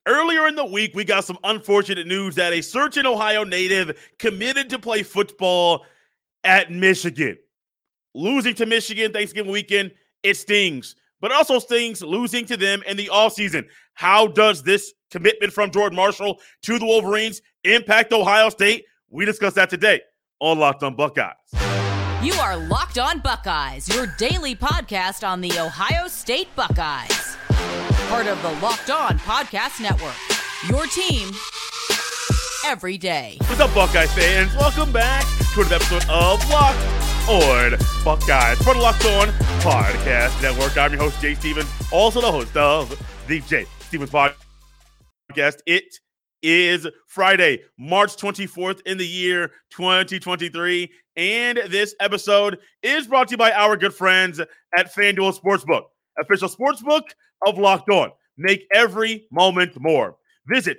Earlier in the week, we got some unfortunate news that a certain Ohio native committed to play football at Michigan. Losing to Michigan Thanksgiving weekend, it stings. But it also stings losing to them in the offseason. How does this commitment from Jordan Marshall to the Wolverines impact Ohio State? We discuss that today on Locked On Buckeyes. You are Locked On Buckeyes, your daily podcast on the Ohio State Buckeyes. Part of the Locked On Podcast Network, your team every day. What's up, Buckeye fans? Welcome back to another episode of Locked On Buckeyes, part of the Locked On Podcast Network. I'm your host, Jay Stevens, also the host of the Jay Stevens Podcast. It is Friday, March 24th in the year 2023, and this episode is brought to you by our good friends at FanDuel Sportsbook, official sportsbook of Locked On. Make every moment more. Visit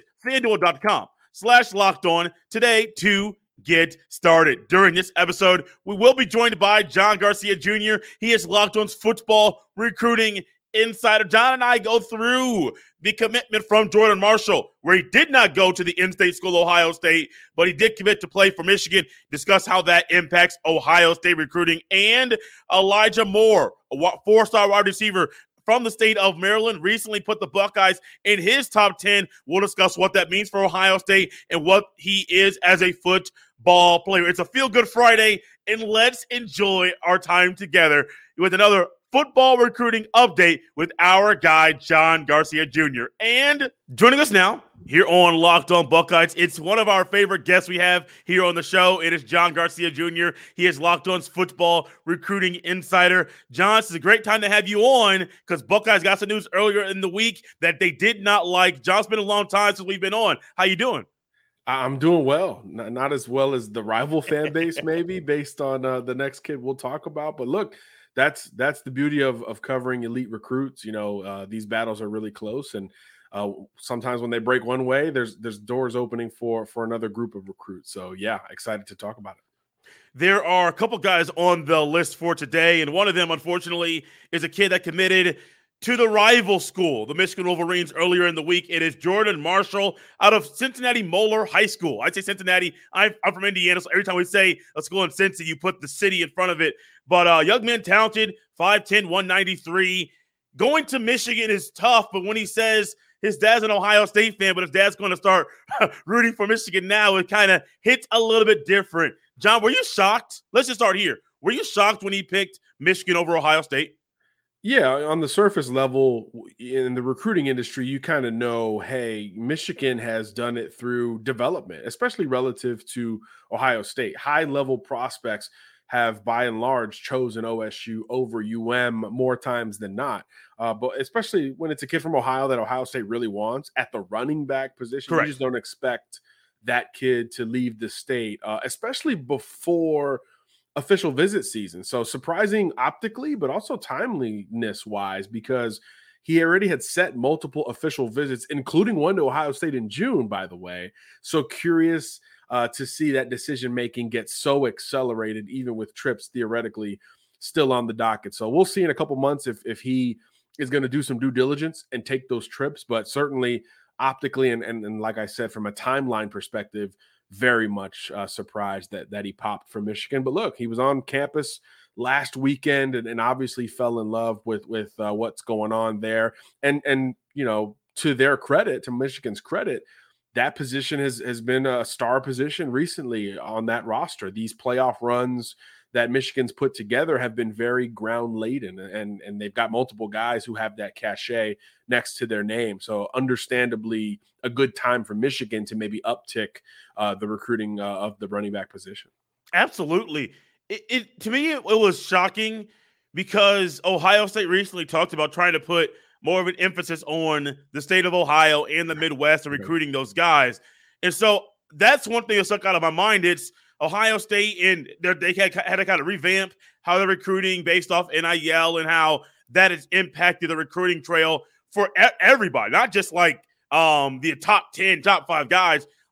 FanDuel.com/LockedOn today to get started. During this episode, we will be joined by John Garcia Jr. He is Locked On's football recruiting insider. John and I go through the commitment from Jordan Marshall, where he did not go to the in-state school, Ohio State, but he did commit to play for Michigan. Discuss how that impacts Ohio State recruiting. And Elijah Moore, a four-star wide receiver from the state of Maryland, recently put the Buckeyes in his top 10. We'll discuss what that means for Ohio State and what he is as a football player. It's a feel-good Friday, and let's enjoy our time together with another football recruiting update with our guy, John Garcia Jr. And joining us now here on Locked On Buckeyes, it's one of our favorite guests we have here on the show. It is John Garcia Jr. He is Locked On's football recruiting insider. John, it's a great time to have you on because Buckeyes got some news earlier in the week that they did not like. John, it's been a long time since we've been on. How you doing? I'm doing well. Not as well as the rival fan base, maybe, based on the next kid we'll talk about. But look, that's the beauty of covering elite recruits. You know, these battles are really close, and sometimes when they break one way, there's doors opening for another group of recruits. So yeah, excited to talk about it. There are a couple guys on the list for today, and one of them, unfortunately, is a kid that committed to the rival school, the Michigan Wolverines, earlier in the week. It is Jordan Marshall out of Cincinnati Moeller High School. I say Cincinnati. I'm from Indiana, so every time we say a school in Cincy, you put the city in front of it. But young man, talented, 5'10", 193. Going to Michigan is tough, but when he says his dad's an Ohio State fan, but his dad's going to start rooting for Michigan now, it kind of hits a little bit different. John, were you shocked? Let's just start here. Were you shocked when he picked Michigan over Ohio State? Yeah, on the surface level, in the recruiting industry, you kind of know, hey, Michigan has done it through development, especially relative to Ohio State. High-level prospects have, by and large, chosen OSU over more times than not. But especially when it's a kid from Ohio that Ohio State really wants at the running back position, Correct. You just don't expect that kid to leave the state, especially before official visit season. So surprising optically, but also timeliness wise, because he already had set multiple official visits, including one to Ohio State in June, by the way. So curious to see that decision-making get so accelerated, even with trips theoretically still on the docket. So we'll see in a couple months if he is going to do some due diligence and take those trips, but certainly optically and like I said, from a timeline perspective, very much surprised that he popped from Michigan. But look, he was on campus last weekend and obviously fell in love with what's going on there. And you know, to their credit, to Michigan's credit, that position has been a star position recently on that roster. These playoff runs that Michigan's put together have been very ground laden, and they've got multiple guys who have that cachet next to their name. So understandably a good time for Michigan to maybe uptick the recruiting of the running back position. Absolutely. It to me, it was shocking because Ohio State recently talked about trying to put more of an emphasis on the state of Ohio and the Midwest and recruiting those guys. And so that's one thing that stuck out of my mind. It's Ohio State, and they had to kind of revamp how they're recruiting based off NIL and how that has impacted the recruiting trail for everybody, not just like the top 10, top 5 guys.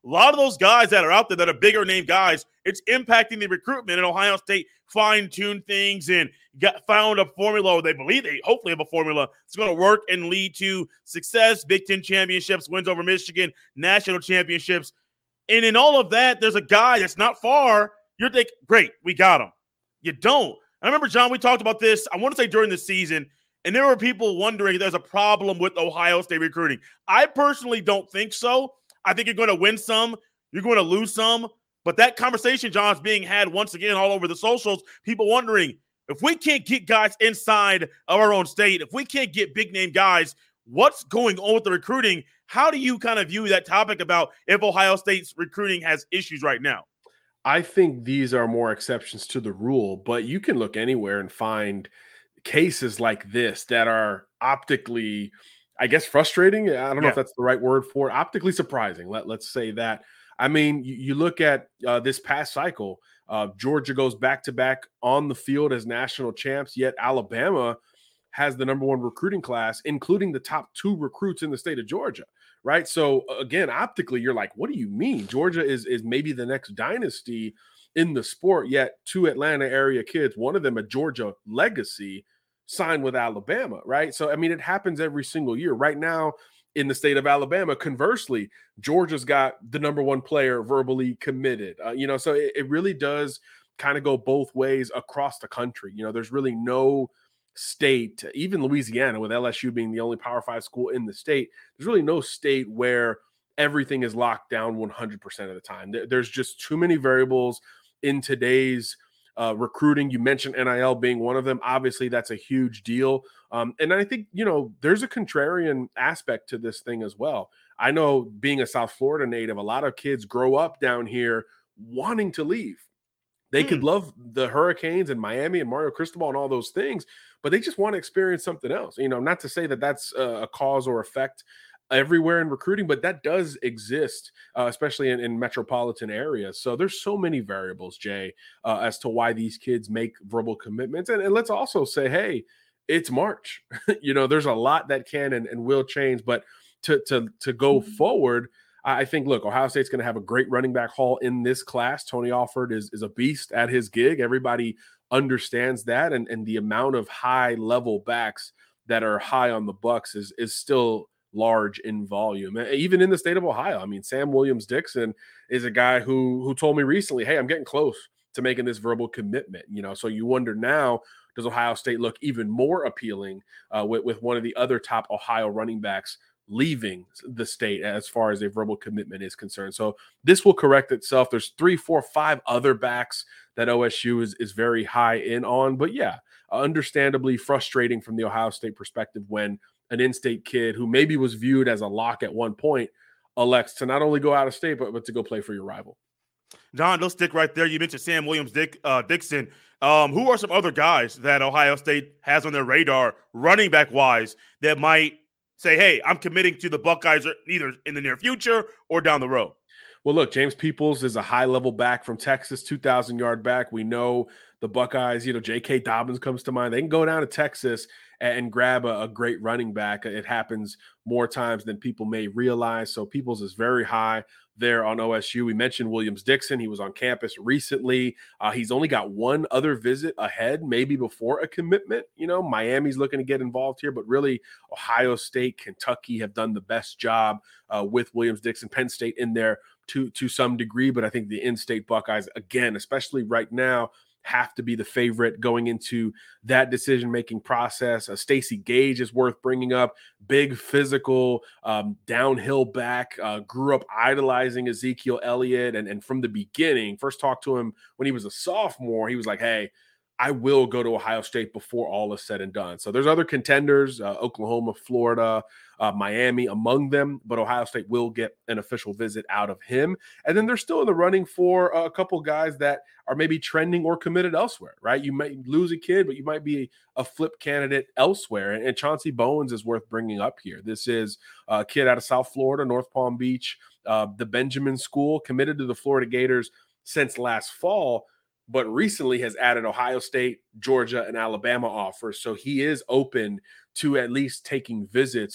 A lot of those guys that are out there that are bigger name guys, it's impacting the recruitment. And Ohio State fine-tuned things and found a formula. They believe they hopefully have a formula that's going to work and lead to success, Big Ten championships, wins over Michigan, national championships. And in all of that, there's a guy that's not far. You're thinking, great, we got him. You don't. I remember, John, we talked about this, I want to say during the season, and there were people wondering if there's a problem with Ohio State recruiting. I personally don't think so. I think you're going to win some, you're going to lose some. But that conversation, John, is being had once again all over the socials. People wondering, if we can't get guys inside of our own state, if we can't get big-name guys, what's going on with the recruiting? How do you kind of view that topic about if Ohio State's recruiting has issues right now? I think these are more exceptions to the rule, but you can look anywhere and find cases like this that are optically, I guess, frustrating. I don't know if that's the right word for it. Optically surprising. Let's say that. I mean, you look at this past cycle, Georgia goes back-to-back on the field as national champs, yet Alabama has the number one recruiting class, including the top 2 recruits in the state of Georgia, right? So, again, optically, you're like, what do you mean? Georgia is maybe the next dynasty in the sport, yet 2 Atlanta area kids, one of them a Georgia legacy, signed with Alabama, right? So, I mean, it happens every single year. Right now, in the state of Alabama, conversely, Georgia's got the number one player verbally committed. So it really does kind of go both ways across the country. There's really no state, even Louisiana, with LSU being the only Power 5 school in the state, there's really no state where everything is locked down 100% of the time. There's just too many variables in today's recruiting. You mentioned NIL being one of them. Obviously, that's a huge deal. And I think, there's a contrarian aspect to this thing as well. I know, being a South Florida native, a lot of kids grow up down here wanting to leave. They could love the Hurricanes and Miami and Mario Cristobal and all those things, but they just want to experience something else. Not to say that that's a cause or effect everywhere in recruiting, but that does exist, especially in metropolitan areas. So there's so many variables, Jay, as to why these kids make verbal commitments. And let's also say, hey, it's March. There's a lot that can and will change, but to go forward, I think, look, Ohio State's going to have a great running back haul in this class. Tony Alford is a beast at his gig. Everybody understands that. And the amount of high-level backs that are high on the Bucks is still large in volume, even in the state of Ohio. I mean, Sam Williams-Dixon is a guy who told me recently, hey, I'm getting close to making this verbal commitment. So you wonder now, does Ohio State look even more appealing with one of the other top Ohio running backs leaving the state as far as a verbal commitment is concerned? So this will correct itself. There's 3, 4, 5 other backs that OSU is very high in on. But yeah, understandably frustrating from the Ohio State perspective when an in-state kid who maybe was viewed as a lock at one point elects to not only go out of state, but to go play for your rival. John, let's stick right there. You mentioned Sam Williams-Dixon. Who are some other guys that Ohio State has on their radar, running back-wise, that might say, hey, I'm committing to the Buckeyes either in the near future or down the road? Well, look, James Peoples is a high-level back from Texas, 2,000-yard back. We know the Buckeyes, J.K. Dobbins comes to mind. They can go down to Texas and grab a great running back. It happens more times than people may realize. So Peoples is very high there on OSU. We mentioned Williams-Dixon. He was on campus recently. He's only got one other visit ahead, maybe before a commitment. Miami's looking to get involved here, but really Ohio State, Kentucky have done the best job with Williams-Dixon. Penn State in there to some degree, but I think the in-state Buckeyes, again, especially right now, have to be the favorite going into that decision-making process. Stacey Gage is worth bringing up. Big physical, downhill back, grew up idolizing Ezekiel Elliott. And from the beginning, first talked to him when he was a sophomore, he was like, hey, I will go to Ohio State before all is said and done. So there's other contenders, Oklahoma, Florida, Miami among them, but Ohio State will get an official visit out of him. And then they're still in the running for a couple guys that are maybe trending or committed elsewhere, right? You might lose a kid, but you might be a flip candidate elsewhere. And Chauncey Bowens is worth bringing up here. This is a kid out of South Florida, North Palm Beach, the Benjamin School, committed to the Florida Gators since last fall, but recently has added Ohio State, Georgia, and Alabama offers. So he is open to at least taking visits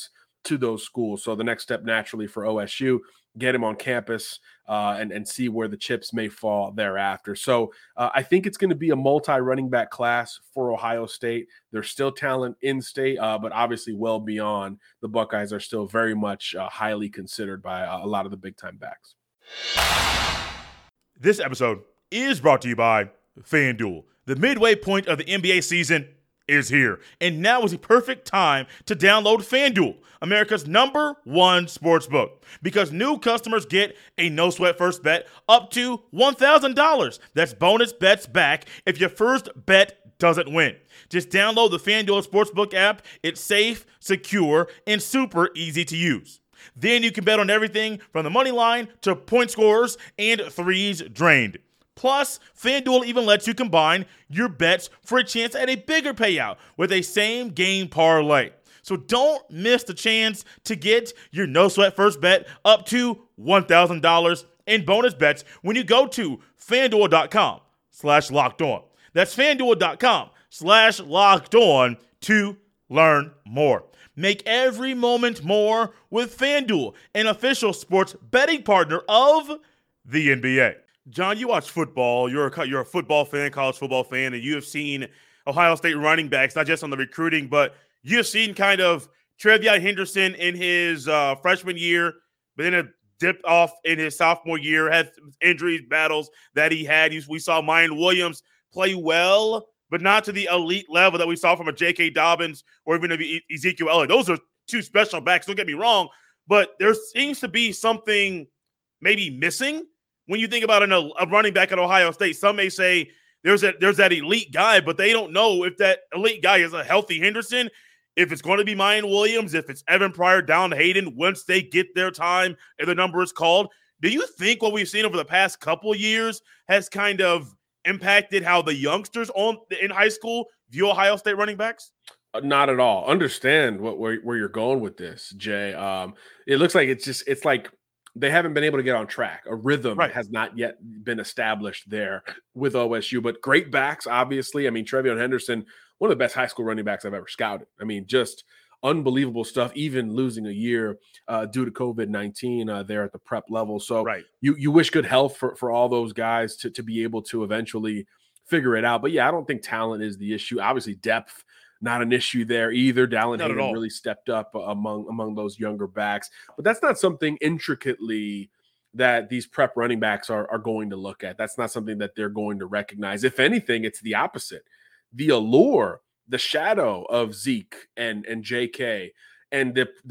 to those schools. So the next step naturally for OSU, get him on campus and see where the chips may fall thereafter. So I think it's going to be a multi-running back class for Ohio State. There's still talent in state, but obviously well beyond. The Buckeyes are still very much highly considered by a lot of the big-time backs. This episode is brought to you by FanDuel. The midway point of the NBA season is here, and now is the perfect time to download FanDuel, America's #1 sportsbook, because new customers get a no-sweat first bet up to $1,000. That's bonus bets back if your first bet doesn't win. Just download the FanDuel Sportsbook app. It's safe, secure, and super easy to use. Then you can bet on everything from the money line to point scorers and threes drained. Plus, FanDuel even lets you combine your bets for a chance at a bigger payout with a same-game parlay. So don't miss the chance to get your no-sweat first bet up to $1,000 in bonus bets when you go to FanDuel.com/LockedOn. That's FanDuel.com/LockedOn to learn more. Make every moment more with FanDuel, an official sports betting partner of the NBA. John, you watch football. You're a football fan, college football fan, and you have seen Ohio State running backs, not just on the recruiting, but you have seen kind of TreVeyon Henderson in his freshman year, but then it dipped off in his sophomore year, had injuries, battles that he had. We saw Mayan Williams play well, but not to the elite level that we saw from a J.K. Dobbins or even Ezekiel Elliott. Those are two special backs, don't get me wrong, but there seems to be something maybe missing when you think about a running back at Ohio State. Some may say there's that elite guy, but they don't know if that elite guy is a healthy Henderson, if it's going to be Mayan Williams, if it's Evan Pryor, Dalton Hayden, once they get their time and the number is called. Do you think what we've seen over the past couple of years has kind of impacted how the youngsters in high school view Ohio State running backs? Not at all. Understand where you're going with this, Jay. It looks like it's like they haven't been able to get on track. A rhythm has not yet been established there with OSU, but great backs, obviously. I mean, TreVeyon Henderson, one of the best high school running backs I've ever scouted. I mean, just unbelievable stuff, even losing a year due to COVID-19 there at the prep level. So you wish good health for all those guys to be able to eventually figure it out. But yeah, I don't think talent is the issue. Obviously, depth, not an issue there either. Dalton Hayden really stepped up among those younger backs. But that's not something intricately that these prep running backs are going to look at. That's not something that they're going to recognize. If anything, it's the opposite. The allure, the shadow of Zeke and JK, and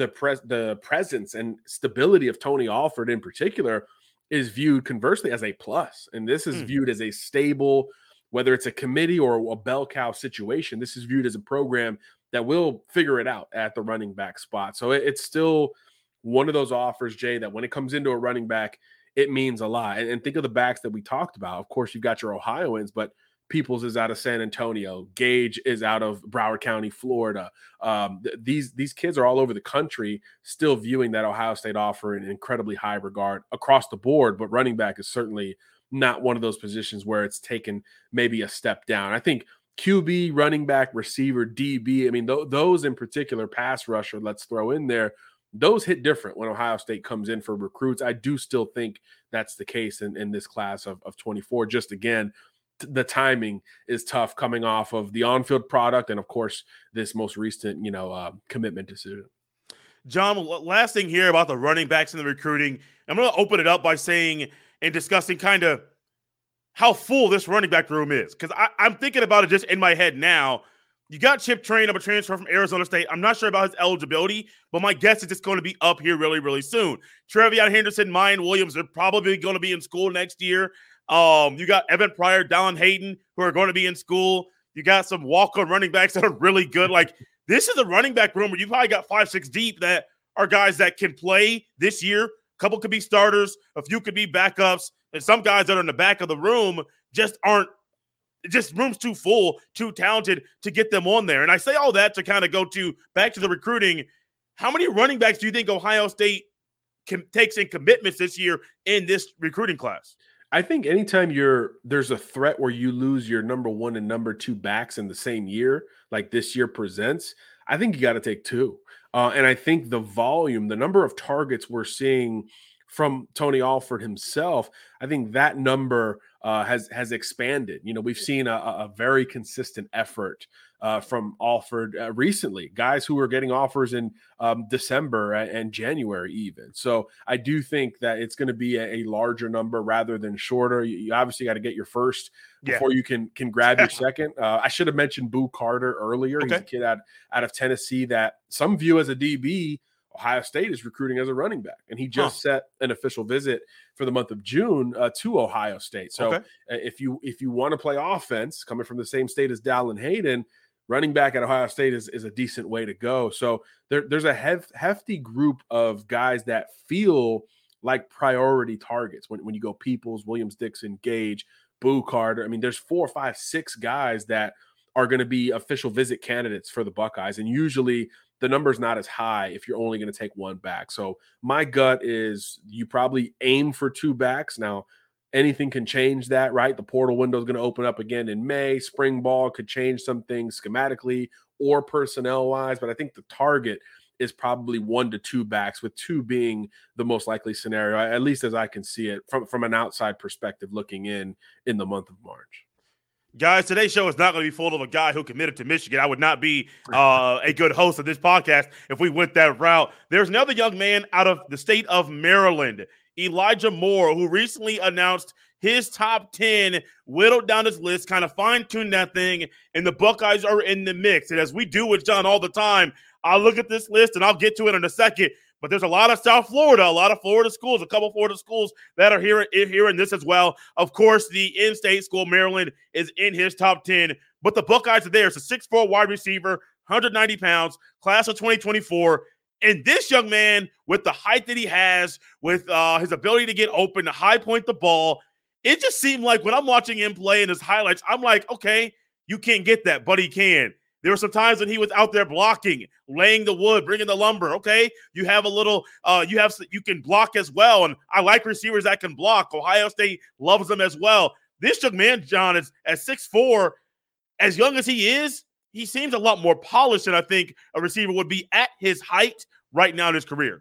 the presence and stability of Tony Alford in particular is viewed conversely as a plus. And this is viewed as a stable, whether it's a committee or a bell cow situation, this is viewed as a program that will figure it out at the running back spot. So it's still one of those offers, Jay, that when it comes into a running back, it means a lot. And think of the backs that we talked about. Of course, you've got your Ohioans, but Peoples is out of San Antonio. Gage is out of Broward County, Florida. These kids are all over the country still viewing that Ohio State offer in incredibly high regard across the board, but running back is certainly not one of those positions where it's taken maybe a step down. I think QB, running back, receiver, DB, I mean, those in particular, pass rusher, let's throw in there, those hit different when Ohio State comes in for recruits. I do still think that's the case in this class of 24. Just again, the timing is tough coming off of the on-field product and, of course, this most recent, commitment decision. John, last thing here about the running backs and the recruiting. I'm going to open it up by saying and discussing kind of how full this running back room is. Because I'm thinking about it just in my head now. You got Chip Train of a transfer from Arizona State. I'm not sure about his eligibility, but my guess is it's going to be up here really, really soon. TreVeyon Henderson, Mayan Williams are probably going to be in school next year. You got Evan Pryor, Dalton Hayden, who are going to be in school. You got some walk-on running backs that are really good. Like, this is a running back room where you probably got 5-6 deep that are guys that can play this year. A couple could be starters, a few could be backups, and some guys that are in the back of the room just aren't. Just room's too full, too talented to get them on there. And I say all that to kind of go back to the recruiting. How many running backs do you think Ohio State takes in commitments this year in this recruiting class? I think anytime there's a threat where you lose your number one and number two backs in the same year, like this year presents, I think you got to take 2. And I think the volume, the number of targets we're seeing from Tony Alford himself, I think that number has expanded. We've seen a very consistent effort from Alford recently, guys who are getting offers in December and January even. So I do think that it's going to be a larger number rather than shorter. You obviously got to get your first before you can grab your second. I should have mentioned Boo Carter earlier. Okay. He's a kid out of Tennessee that some view as a DB. Ohio State is recruiting as a running back, and he just set an official visit for the month of June to Ohio State. So if you want to play offense, coming from the same state as Dallin Hayden, running back at Ohio State is a decent way to go. So there's a hefty group of guys that feel like priority targets when you go Peoples, Williams-Dixon, Gage, Boo Carter. I mean, there's 4, 5, 6 guys that are going to be official visit candidates for the Buckeyes, and usually the number's not as high if you're only going to take one back. So my gut is you probably aim for 2 backs. Now, anything can change that, right? The portal window is going to open up again in May. Spring ball could change some things schematically or personnel-wise, but I think the target is probably 1 to 2 backs, with 2 being the most likely scenario, at least as I can see it from an outside perspective looking in the month of March. Guys, today's show is not going to be full of a guy who committed to Michigan. I would not be a good host of this podcast if we went that route. There's another young man out of the state of Maryland, Elijah Moore, who recently announced his top 10, whittled down his list, kind of fine-tuned that thing, and the Buckeyes are in the mix. And as we do with John all the time, I'll look at this list, and I'll get to it in a second. But there's a lot of South Florida, a lot of Florida schools, a couple Florida schools that are here in this as well. Of course, the in-state school, Maryland, is in his top 10. But the Buckeyes are there. It's a 6'4" wide receiver, 190 pounds, class of 2024. And this young man, with the height that he has, with his ability to get open, to high point the ball, it just seemed like when I'm watching him play in his highlights, I'm like, okay, you can't get that, but he can. There were some times when he was out there blocking, laying the wood, bringing the lumber. Okay, you have a little, you can block as well, and I like receivers that can block. Ohio State loves them as well. This young man, John, is at 6'4", as young as he is, he seems a lot more polished than I think a receiver would be at his height right now in his career.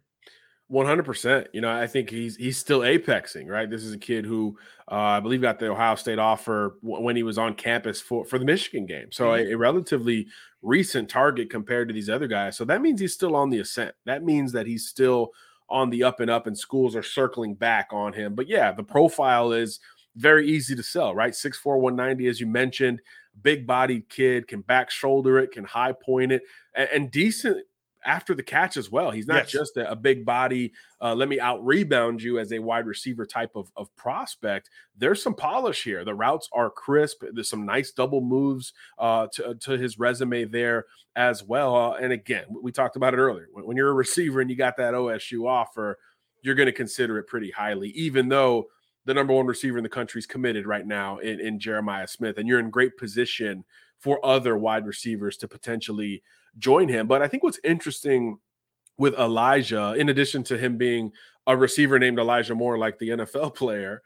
100%. I think he's still apexing, right? This is a kid who I believe got the Ohio State offer when he was on campus for the Michigan game. So a relatively recent target compared to these other guys. So that means he's still on the ascent. That means that he's still on the up and up, and schools are circling back on him. But yeah, the profile is very easy to sell, right? 6'4", 190, as you mentioned, big-bodied kid, can back shoulder it, can high point it, and decent after the catch as well. He's not just a big body, let me out rebound you as a wide receiver type of prospect. There's some polish here. The routes are crisp. There's some nice double moves to his resume there as well. And again, we talked about it earlier. When you're a receiver and you got that OSU offer, you're going to consider it pretty highly, even though the number 1 receiver in the country is committed right now in Jeremiah Smith, and you're in great position for other wide receivers to potentially join him. But I think what's interesting with Elijah, in addition to him being a receiver named Elijah Moore, like the NFL player,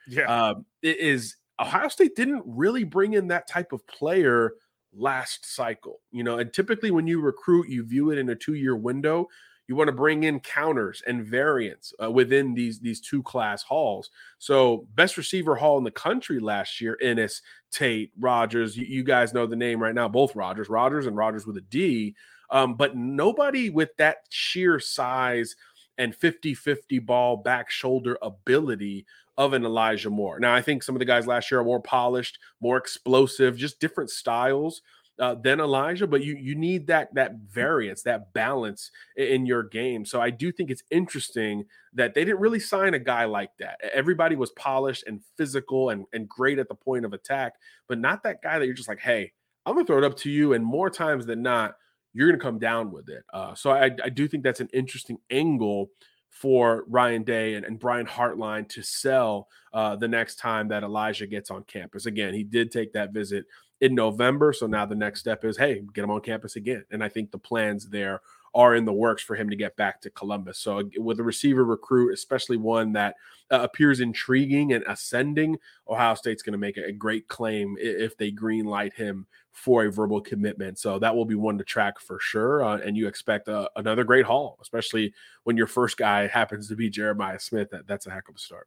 is Ohio State didn't really bring in that type of player last cycle. And typically when you recruit, you view it in a 2-year window. You want to bring in counters and variants within these 2-class halls. So best receiver haul in the country last year, Ennis, Tate, Rogers. You guys know the name right now, both Rogers and Rogers with a D. But nobody with that sheer size and 50-50 ball back shoulder ability of an Elijah Moore. Now, I think some of the guys last year are more polished, more explosive, just different styles than Elijah, but you need that variance, that balance in your game. So I do think it's interesting that they didn't really sign a guy like that. Everybody was polished and physical and great at the point of attack, but not that guy that you're just like, hey, I'm going to throw it up to you, and more times than not, you're going to come down with it. So I do think that's an interesting angle for Ryan Day and Brian Hartline to sell the next time that Elijah gets on campus. Again, he did take that visit in November, so now the next step is, hey, get him on campus again. And I think the plans there are in the works for him to get back to Columbus. So with a receiver recruit, especially one that appears intriguing and ascending, Ohio State's going to make a great claim if they green light him for a verbal commitment. So that will be one to track for sure. And you expect another great haul, especially when your first guy happens to be Jeremiah Smith. That's a heck of a start.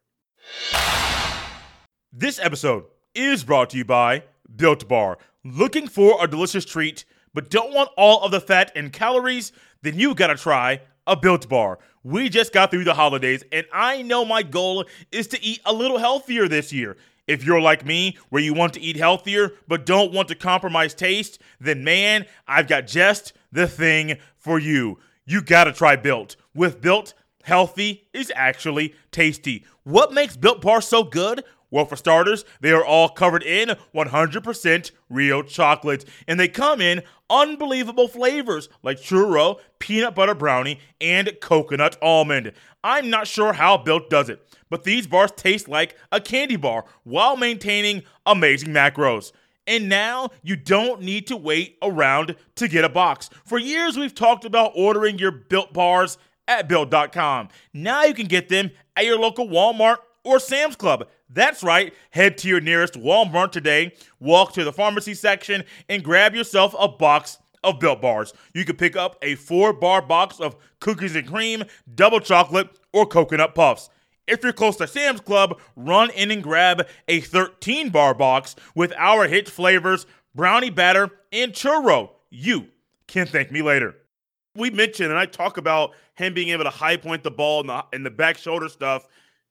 This episode is brought to you by Built Bar. Looking for a delicious treat, but don't want all of the fat and calories? Then you gotta try a Built Bar. We just got through the holidays, and I know my goal is to eat a little healthier this year. If you're like me, where you want to eat healthier, but don't want to compromise taste, then man, I've got just the thing for you. You gotta try Built. With Built, healthy is actually tasty. What makes Built Bar so good? Well, for starters, they are all covered in 100% real chocolate, and they come in unbelievable flavors like churro, peanut butter brownie, and coconut almond. I'm not sure how Built does it, but these bars taste like a candy bar while maintaining amazing macros. And now you don't need to wait around to get a box. For years, we've talked about ordering your Built bars at Built.com. Now you can get them at your local Walmart or Sam's Club. That's right. Head to your nearest Walmart today, walk to the pharmacy section, and grab yourself a box of Built Bars. You can pick up a 4-bar box of cookies and cream, double chocolate, or coconut puffs. If you're close to Sam's Club, run in and grab a 13-bar box with our hit flavors, brownie batter, and churro. You can thank me later. We mentioned, and I talk about him being able to high point the ball and the back shoulder stuff.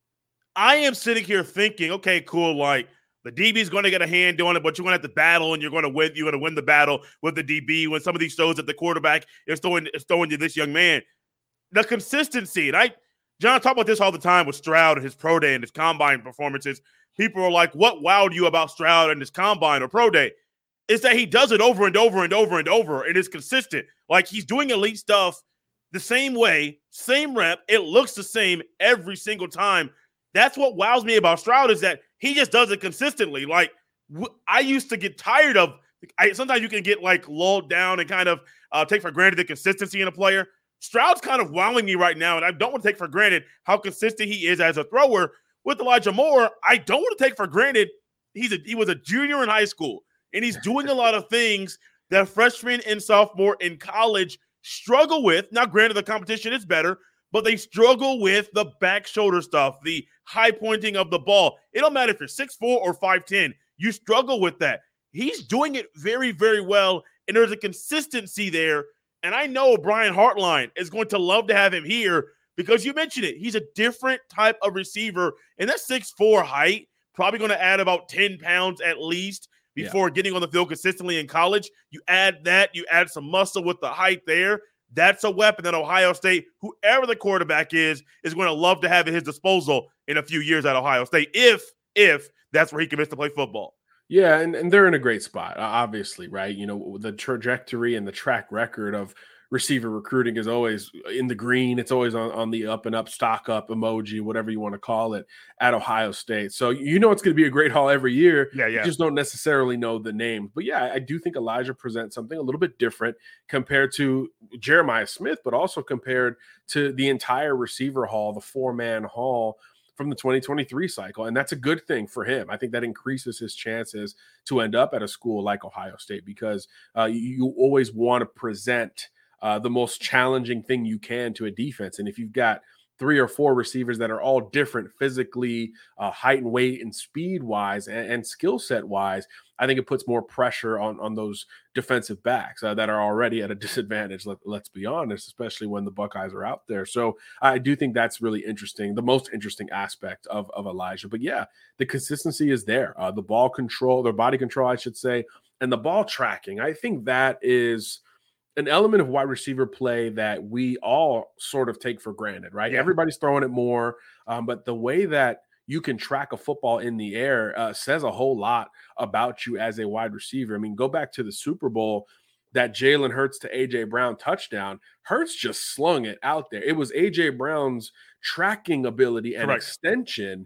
I am sitting here thinking, okay, cool, like the DB is going to get a hand doing it, but you're going to have to battle and you're going to win. You're going to win the battle with the DB when some of these shows that the quarterback is throwing to this young man. The consistency, and John talk about this all the time with Stroud and his pro day and his combine performances. People are like, what wowed you about Stroud and his combine or pro day? Is that he does it over and over and over and over, and it's consistent. Like he's doing elite stuff the same way, same rep. It looks the same every single time. That's what wows me about Stroud is that he just does it consistently. Like I used to get tired of. Sometimes you can get like lulled down and kind of take for granted the consistency in a player. Stroud's kind of wowing me right now, and I don't want to take for granted how consistent he is as a thrower. With Elijah Moore, I don't want to take for granted he was a junior in high school, and he's doing a lot of things that freshmen and sophomore in college struggle with. Now, granted, the competition is better, but they struggle with the back shoulder stuff, the high pointing of the ball. It don't matter if you're 6'4 or 5'10. You struggle with that. He's doing it very, very well, and there's a consistency there. And I know Brian Hartline is going to love to have him here because you mentioned it. He's a different type of receiver, and that 6'4 height probably going to add about 10 pounds at least before getting on the field consistently in college. You add that, you add some muscle with the height there. That's a weapon that Ohio State, whoever the quarterback is going to love to have at his disposal in a few years at Ohio State, if that's where he commits to play football. Yeah, and they're in a great spot, obviously, right? You know, the trajectory and the track record of receiver recruiting is always in the green. It's always on the up and up, stock up emoji, whatever you want to call it, at Ohio State. So you know it's going to be a great haul every year. Yeah. You just don't necessarily know the name. But yeah, I do think Elijah presents something a little bit different compared to Jeremiah Smith, but also compared to the entire receiver haul, the 4-man haul from the 2023 cycle. And that's a good thing for him. I think that increases his chances to end up at a school like Ohio State because you always want to present the most challenging thing you can to a defense. And if you've got 3 or 4 receivers that are all different physically, height and weight and speed wise and skill set wise, I think it puts more pressure on those defensive backs that are already at a disadvantage. Let's be honest, especially when the Buckeyes are out there. So I do think that's really interesting, the most interesting aspect of Elijah. But yeah, the consistency is there. The ball control, their body control, I should say, and the ball tracking. I think that is an element of wide receiver play that we all sort of take for granted, right? Yeah. Everybody's throwing it more, but the way that you can track a football in the air says a whole lot about you as a wide receiver. I mean, go back to the Super Bowl, that Jalen Hurts to A.J. Brown touchdown. Hurts just slung it out there. It was A.J. Brown's tracking ability and extension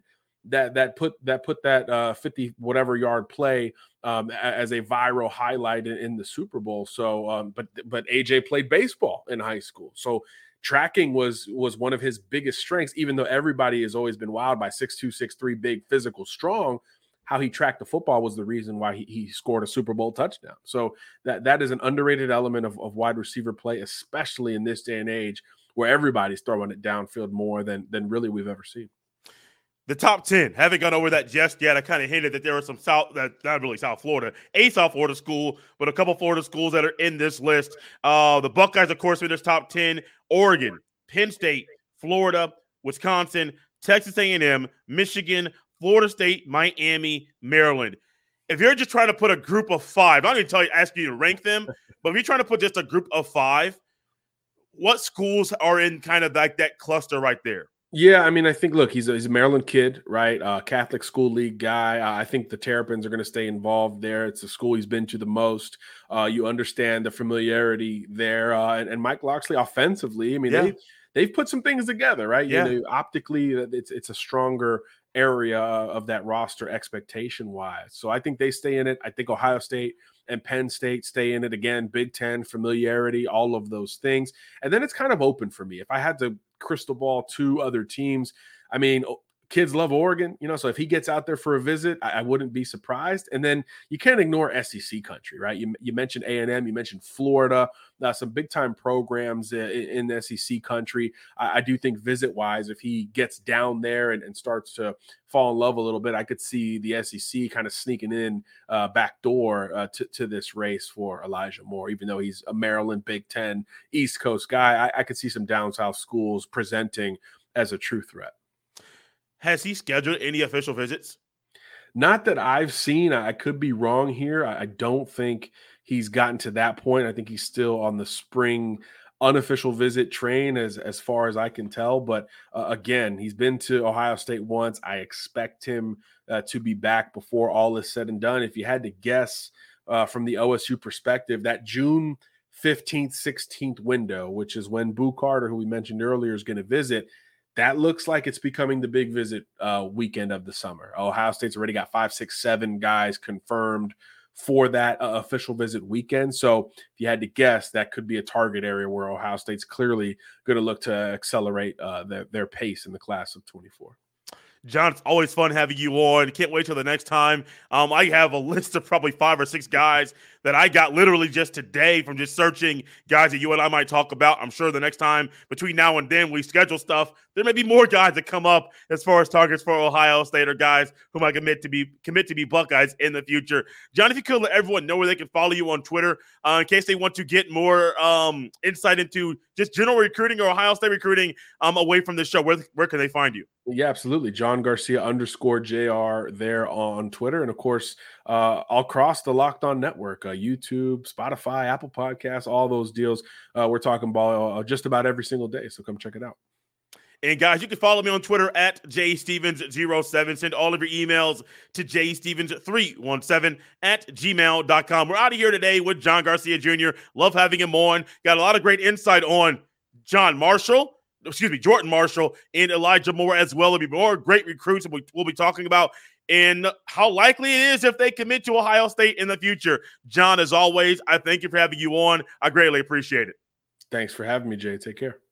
that put that 50 whatever yard play as a viral highlight in the Super Bowl. So, but AJ played baseball in high school, so tracking was one of his biggest strengths. Even though everybody has always been wowed by 6'2", 6'3", big, physical, strong, how he tracked the football was the reason why he scored a Super Bowl touchdown. So that is an underrated element of wide receiver play, especially in this day and age where everybody's throwing it downfield more than really we've ever seen. The top 10, haven't gone over that just yet. I kind of hinted that there were some not really South Florida, a South Florida school, but a couple Florida schools that are in this list. The Buckeyes, of course, in this top 10, Oregon, Penn State, Florida, Wisconsin, Texas A&M, Michigan, Florida State, Miami, Maryland. If you're just trying to put a group of 5, I'm not going to ask you to rank them, but if you're trying to put just a group of 5, what schools are in kind of like that cluster right there? Yeah, I mean, I think, look, he's a Maryland kid, right? Catholic school league guy. I think the Terrapins are going to stay involved there. It's a school he's been to the most. You understand the familiarity there. And Mike Locksley offensively, I mean, they've put some things together, right? Yeah. You know, optically, it's a stronger area of that roster expectation-wise. So I think they stay in it. I think Ohio State and Penn State stay in it again. Big Ten, familiarity, all of those things. And then it's kind of open for me. If I had to crystal ball 2 other teams, I mean, kids love Oregon, you know, so if he gets out there for a visit, I wouldn't be surprised. And then you can't ignore SEC country, right? You mentioned A&M, you mentioned Florida, some big-time programs in the SEC country. I do think visit-wise, if he gets down there and starts to fall in love a little bit, I could see the SEC kind of sneaking in back door to this race for Elijah Moore, even though he's a Maryland Big Ten East Coast guy. I could see some down south schools presenting as a true threat. Has he scheduled any official visits? Not that I've seen. I could be wrong here. I don't think he's gotten to that point. I think he's still on the spring unofficial visit train as far as I can tell. But again, he's been to Ohio State once. I expect him to be back before all is said and done. If you had to guess from the OSU perspective, that June 15th, 16th window, which is when Boo Carter, who we mentioned earlier, is going to visit, that looks like it's becoming the big visit weekend of the summer. Ohio State's already got 5, 6, 7 guys confirmed for that official visit weekend. So if you had to guess, that could be a target area where Ohio State's clearly going to look to accelerate their pace in the class of 24. John, it's always fun having you on. Can't wait till the next time. I have a list of probably 5 or 6 guys that I got literally just today from just searching guys that you and I might talk about. I'm sure the next time between now and then we schedule stuff, there may be more guys that come up as far as targets for Ohio State or guys who might commit to be Buckeyes in the future. John, if you could let everyone know where they can follow you on Twitter in case they want to get more insight into just general recruiting or Ohio State recruiting away from the show, where can they find you? Yeah, absolutely. John Garcia _JR there on Twitter. And of course, across the Locked On Network, YouTube, Spotify, Apple Podcasts, all those deals. We're talking about just about every single day. So come check it out. And guys, you can follow me on Twitter at jstevens07. Send all of your emails to jstevens317@gmail.com. We're out of here today with John Garcia Jr. Love having him on. Got a lot of great insight on Jordan Marshall, and Elijah Moore as well. There'll be more great recruits we'll be talking about and how likely it is if they commit to Ohio State in the future. John, as always, I thank you for having you on. I greatly appreciate it. Thanks for having me, Jay. Take care.